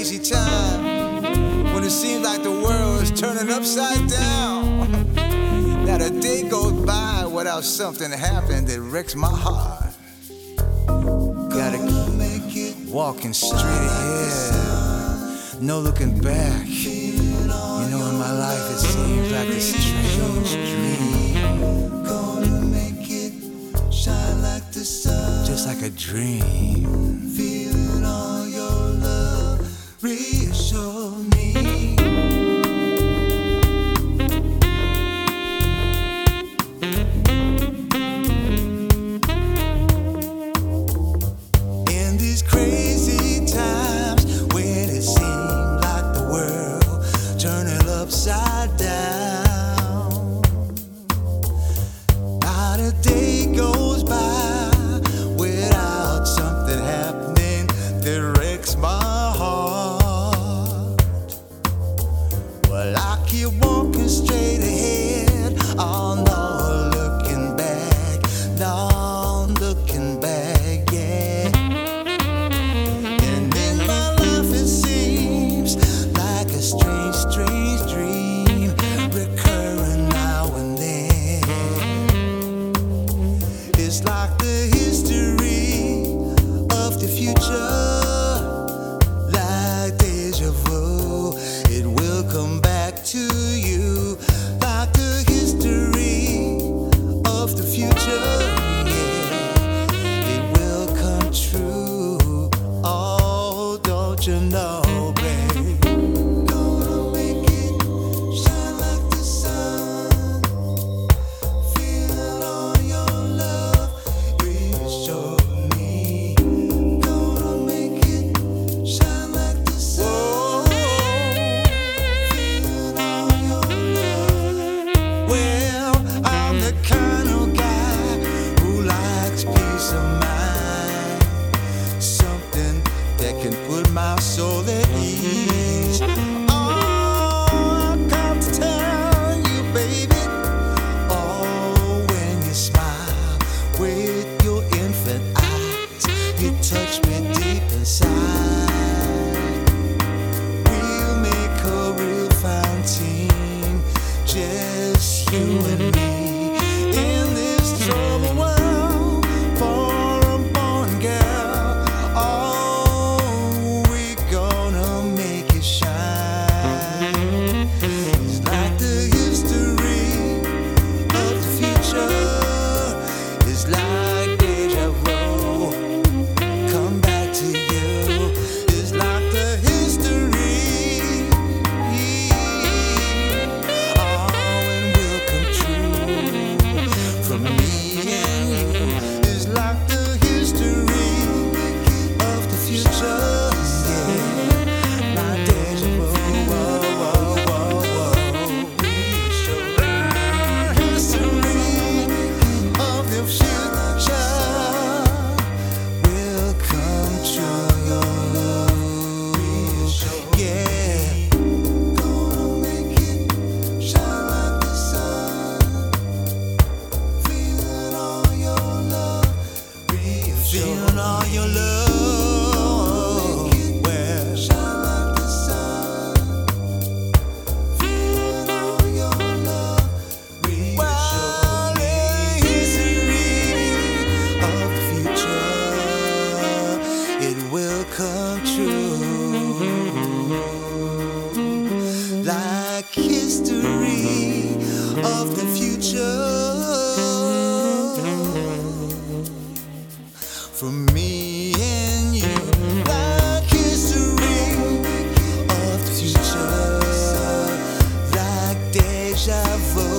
crazy time when it seems like the world is turning upside down. Not a day goes by without something happening that wrecks my heart. Gotta keep walking straight ahead, no looking back. You know, in my life it seems like a strange dream. Gonna make it shine like the sun, just like a dream. Feeling all your love, reassure me. In these crazy times when it seems like the world turning upside down, not a day goes by without something happening that wrecks my heart. Well, I keep walking straight ahead, oh no looking back, no looking back, yeah. And in my life it seems like a strange, strange dream, recurring now and then. It's like the history of the future, like deja vu. It will come back to you, like the history of the future. Yeah, it will come true. Oh, don't you know, babe? Gonna make it shine like the sun. Feel all your love, reassure me. Gonna make it shine like the sun. Feel all your love. Well, I'm the kind of guy who likes peace of mind, something that can put my soul at ease. Oh, I come to tell you, baby. Oh, when you smile with your infant eyes, you touch me deep inside. We'll make a real fine team, just you and me, in this troubled world for a born girl. Oh, we gonna make it shine. It's like the history of the future. It's like deja vu, come back to you. It's like the history, oh, and will come true from me and you. It's like the history of the future, yeah, like deja vu. Whoa, whoa, whoa, whoa. The history of the future will come true, your love, yeah. Gonna make it shine like the sun. Feeling all your love, feeling all your love. Well, shine like the sun. Feeling all your love, well, the history of the future, it will come true, like history of the future, from me and you, like history of the future, like deja vu.